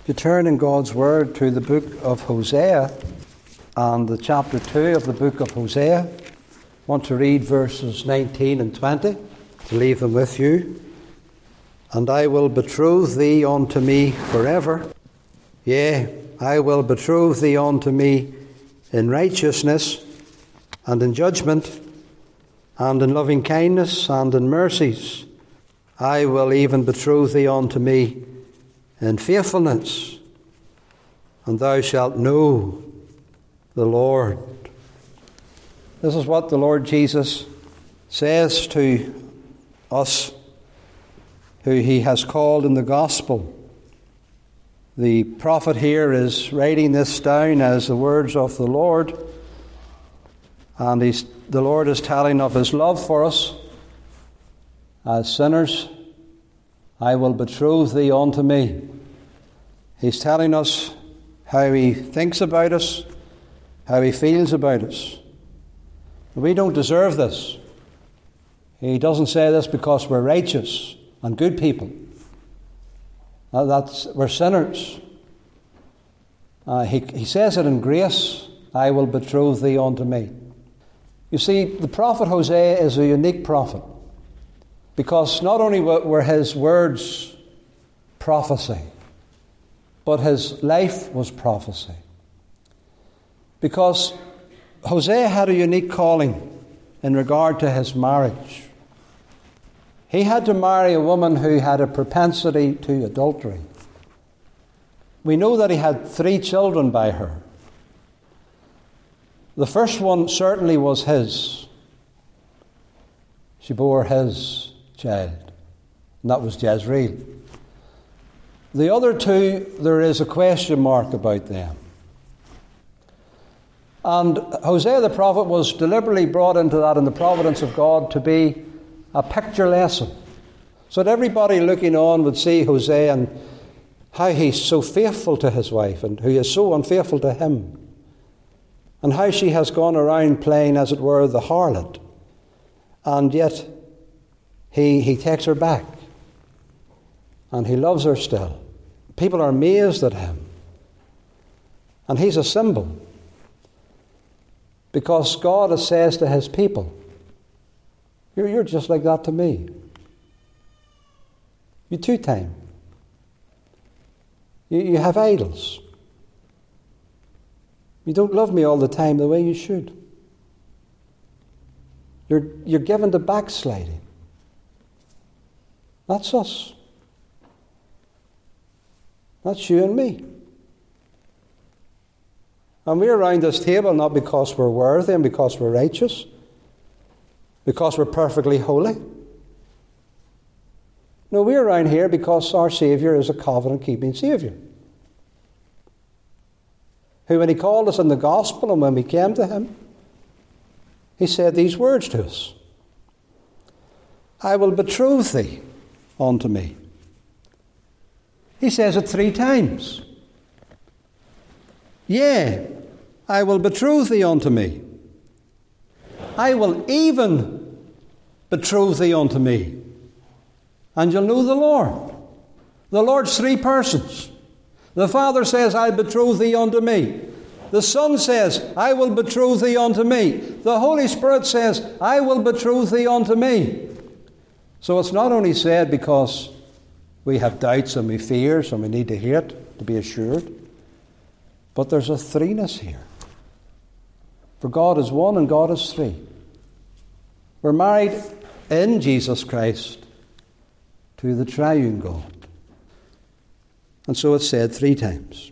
You turn in God's Word to the book of Hosea and the chapter 2 of the book of Hosea. I want to read verses 19 and 20 to leave them with you. And I will betroth thee unto me forever. Yea, I will betroth thee unto me in righteousness and in judgment and in loving kindness and in mercies. I will even betroth thee unto me in faithfulness, and thou shalt know the Lord. This is what the Lord Jesus says to us who he has called in the gospel. The prophet here is writing this down as the words of the Lord, and the Lord is telling of his love for us as sinners. I will betroth thee unto me. He's telling us how he thinks about us, how he feels about us. We don't deserve this. He doesn't say this because we're righteous and good people. We're sinners. He says it in grace. I will betroth thee unto me. You see, the prophet Hosea is a unique prophet, because not only were his words prophecy, but his life was prophecy. Because Hosea had a unique calling in regard to his marriage. He had to marry a woman who had a propensity to adultery. We know that he had 3 children by her. The first one certainly was his. She bore his child, and that was Jezreel. The other 2, there is a question mark about them. And Hosea the prophet was deliberately brought into that in the providence of God to be a picture lesson, so that everybody looking on would see Hosea and how he's so faithful to his wife and who is so unfaithful to him, and how she has gone around playing, as it were, the harlot, and yet he takes her back, and he loves her still. People are amazed at him, and he's a symbol, because God says to his people, you're just like that to me. You two-time. You have idols. You don't love me all the time the way you should. You're given to backsliding. That's us. That's you and me. And we're around this table not because we're worthy and because we're righteous, because we're perfectly holy. No, we're around here because our Saviour is a covenant-keeping Saviour, who, when he called us in the gospel and when we came to him, he said these words to us: I will betroth thee unto me. He says it 3 times. Yea, I will betroth thee unto me. I will even betroth thee unto me. And you'll know the Lord. The Lord's 3 persons. The Father says, I betroth thee unto me. The Son says, I will betroth thee unto me. The Holy Spirit says, I will betroth thee unto me. So it's not only said because we have doubts and we fears and we need to hear it to be assured, but there's a 3-ness here. For God is 1 and God is 3. We're married in Jesus Christ to the triune God. And so it's said 3 times.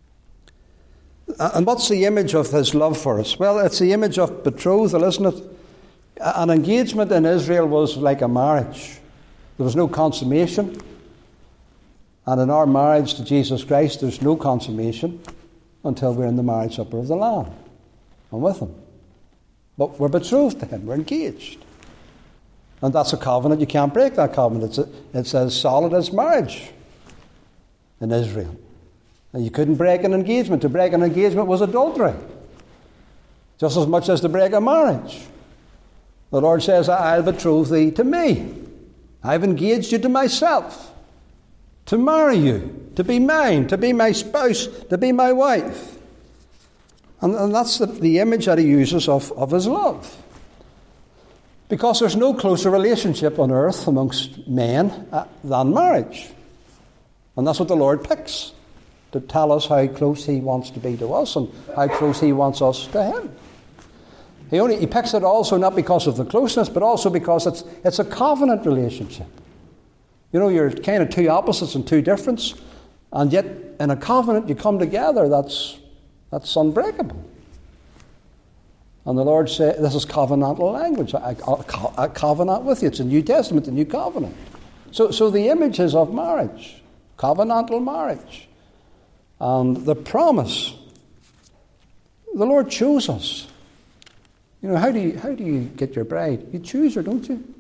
And what's the image of his love for us? Well, it's the image of betrothal, isn't it? An engagement in Israel was like a marriage. There was no consummation. And in our marriage to Jesus Christ, there's no consummation until we're in the marriage supper of the Lamb and with him. But we're betrothed to him. We're engaged. And that's a covenant. You can't break that covenant. It's as solid as marriage in Israel. And you couldn't break an engagement. To break an engagement was adultery, just as much as to break a marriage. The Lord says, I'll betroth thee to me. I've engaged you to myself. to marry you, to be mine, to be my spouse, to be my wife. And that's the image that he uses of his love. Because there's no closer relationship on earth amongst men than marriage. And that's what the Lord picks, to tell us how close he wants to be to us and how close he wants us to him. He picks it also not because of the closeness, but also because it's a covenant relationship. You know, you're kind of two opposites and two difference, and yet in a covenant you come together. That's unbreakable. And the Lord said, this is covenantal language. I covenant with you. It's a New Testament, a new covenant. So the image is of marriage, covenantal marriage. And the promise, the Lord chose us. You know, how do you get your bride? You choose her, don't you?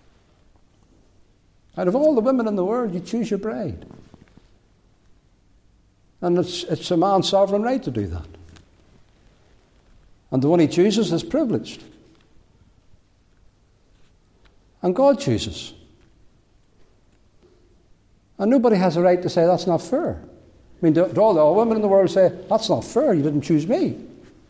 Out of all the women in the world, you choose your bride. And it's a man's sovereign right to do that. And the one he chooses is privileged. And God chooses. And nobody has a right to say that's not fair. I mean, do all the women in the world say, that's not fair, you didn't choose me?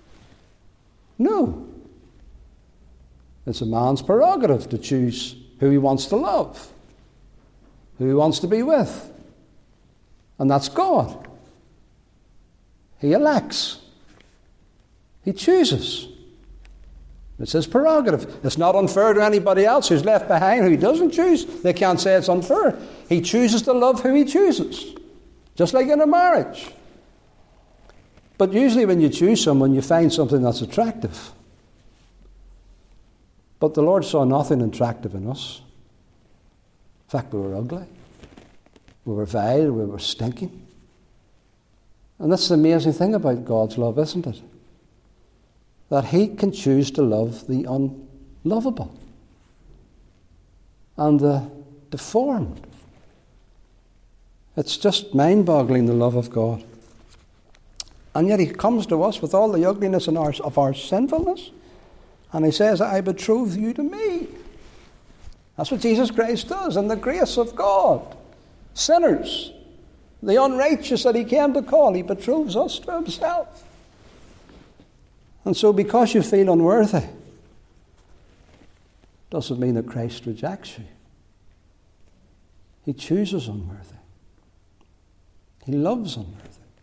No. It's a man's prerogative to choose who he wants to love, who he wants to be with. And that's God. He elects. He chooses. It's his prerogative. It's not unfair to anybody else who's left behind who he doesn't choose. They can't say it's unfair. He chooses to love who he chooses. Just like in a marriage. But usually when you choose someone, you find something that's attractive. But the Lord saw nothing attractive in us. In fact, we were ugly. We were vile. We were stinking. And that's the amazing thing about God's love, isn't it? That he can choose to love the unlovable and the deformed. It's just mind-boggling, the love of God. And yet he comes to us with all the ugliness of our sinfulness, and he says, I betroth you to me. That's what Jesus Christ does in the grace of God. Sinners, the unrighteous that he came to call, he betroths us to himself. And so because you feel unworthy, doesn't mean that Christ rejects you. He chooses unworthy. He loves unworthy.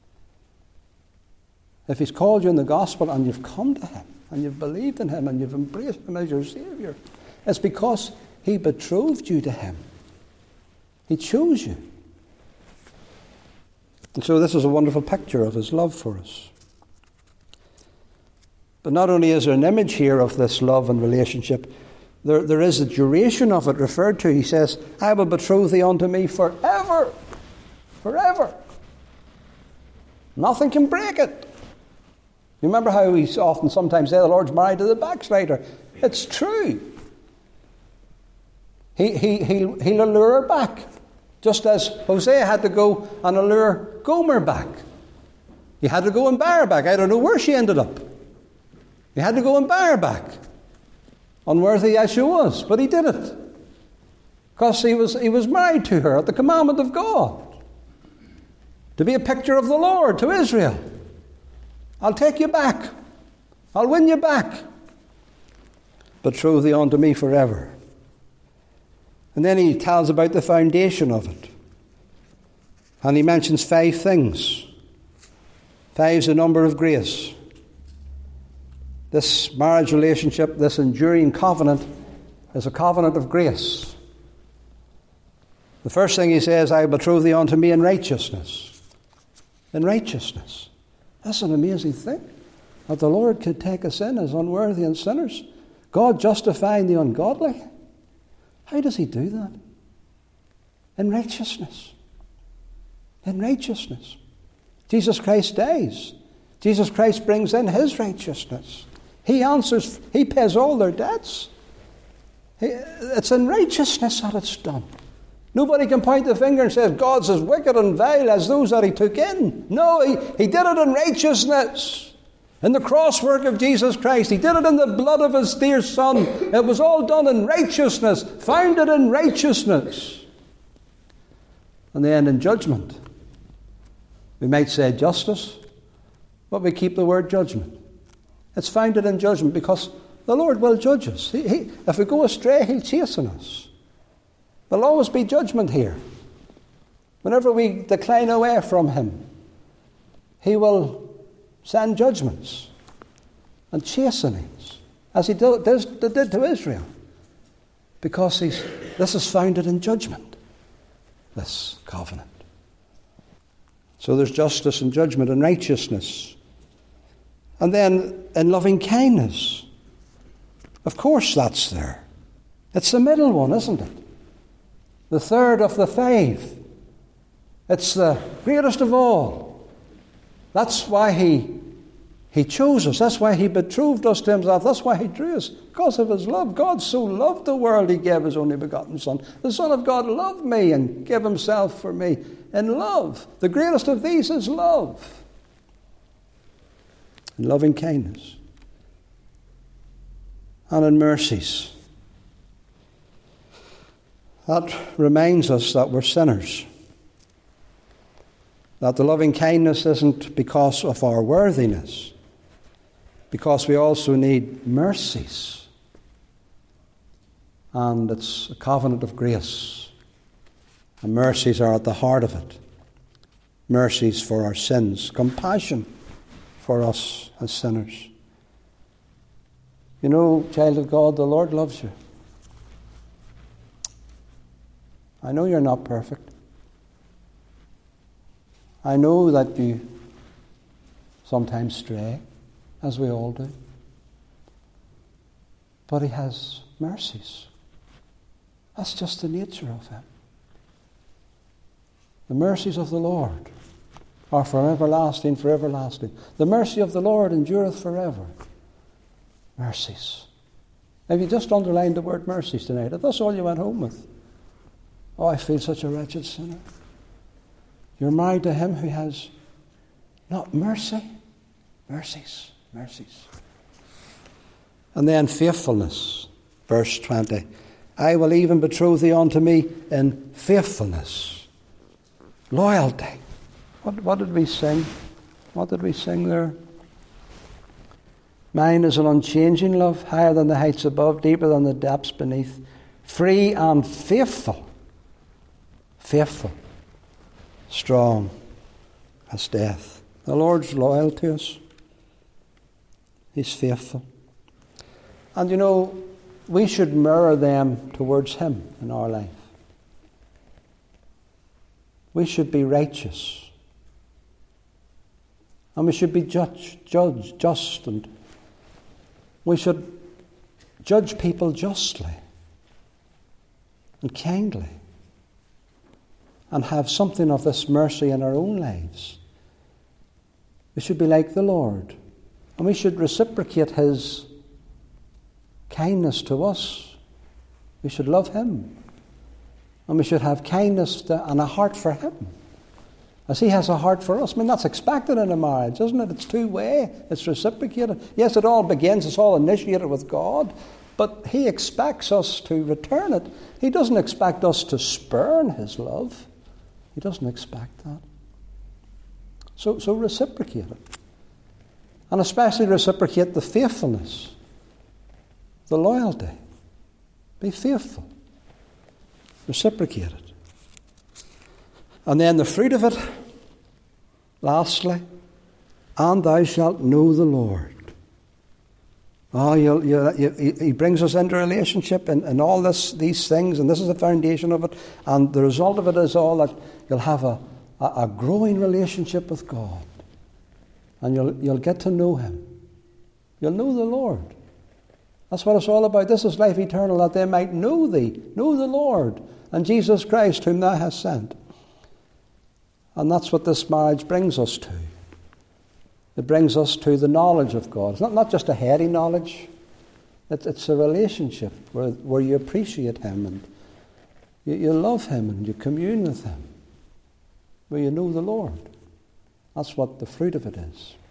If he's called you in the gospel and you've come to him, and you've believed in him, and you've embraced him as your Saviour, it's because he betrothed you to him. He chose you. And so this is a wonderful picture of his love for us. But not only is there an image here of this love and relationship, there is a duration of it referred to. He says, I will betroth thee unto me forever. Forever. Nothing can break it. You remember how we often sometimes say the Lord's married to the backslider? It's true. He'll allure her back. Just as Hosea had to go and allure Gomer back. He had to go and buy her back. I don't know where she ended up. He had to go and buy her back. Unworthy as she was, but he did it. Because he was married to her at the commandment of God. To be a picture of the Lord to Israel. I'll take you back. I'll win you back. Betroth thee unto me forever. And then he tells about the foundation of it. And he mentions 5 things. 5 is the number of grace. This marriage relationship, this enduring covenant, is a covenant of grace. The first thing he says, I betroth thee unto me in righteousness. In righteousness. That's an amazing thing. That the Lord could take us in as unworthy and sinners. God justifying the ungodly. How does he do that? In righteousness. In righteousness. Jesus Christ dies. Jesus Christ brings in his righteousness. He answers, he pays all their debts. It's in righteousness that it's done. Nobody can point the finger and say God's as wicked and vile as those that he took in. No, he did it in righteousness. In the cross work of Jesus Christ. He did it in the blood of his dear Son. It was all done in righteousness. Founded in righteousness. And then in judgment, we might say justice, but we keep the word judgment. It's founded in judgment because the Lord will judge us. If we go astray, He'll chasten us. There'll always be judgment here. Whenever we decline away from Him, He will send judgments and chastenings, as He did to Israel. Because this is founded in judgment, this covenant. So there's justice and judgment and righteousness. And then in loving kindness, of course that's there. It's the middle one, isn't it? The third of the five. It's the greatest of all. That's why He chose us. That's why He betrothed us to Himself. That's why He drew us. Because of His love. God so loved the world, He gave His only begotten Son. The Son of God loved me and gave Himself for me in love. The greatest of these is love. In loving kindness. And in mercies. That reminds us that we're sinners. That the loving kindness isn't because of our worthiness, because we also need mercies. And it's a covenant of grace. And mercies are at the heart of it. Mercies for our sins. Compassion for us as sinners. You know, child of God, the Lord loves you. I know you're not perfect. I know that you sometimes stray, as we all do. But He has mercies. That's just the nature of Him. The mercies of the Lord are from everlasting for everlasting. The mercy of the Lord endureth forever. Mercies. Have you just underlined the word mercies tonight? If that's all you went home with. Oh, I feel such a wretched sinner. You're married to Him who has not mercy, mercies, mercies. And then faithfulness, verse 20. I will even betroth thee unto me in faithfulness. Loyalty. What did we sing? What did we sing there? Mine is an unchanging love, higher than the heights above, deeper than the depths beneath. Free and faithful. Faithful. Strong as death. The Lord's loyal to us. He's faithful. And you know, we should mirror them towards Him in our life. We should be righteous. And we should be just, and we should judge people justly and kindly. And have something of this mercy in our own lives. We should be like the Lord. And we should reciprocate His kindness to us. We should love Him. And we should have kindness and a heart for Him. As He has a heart for us. I mean, that's expected in a marriage, isn't it? It's two-way. It's reciprocated. Yes, it all begins. It's all initiated with God. But He expects us to return it. He doesn't expect us to spurn His love. He doesn't expect that. So reciprocate it. And especially reciprocate the faithfulness, the loyalty. Be faithful. Reciprocate it. And then the fruit of it, lastly, and thou shalt know the Lord. Oh, He brings us into a relationship and all these things, and this is the foundation of it. And the result of it is all that you'll have a growing relationship with God. And you'll get to know Him. You'll know the Lord. That's what it's all about. This is life eternal, that they might know Thee, know the Lord, and Jesus Christ, whom Thou hast sent. And that's what this marriage brings us to. It brings us to the knowledge of God. It's not just a heady knowledge. It's a relationship where you appreciate Him and you love Him and you commune with Him. Where you know the Lord. That's what the fruit of it is.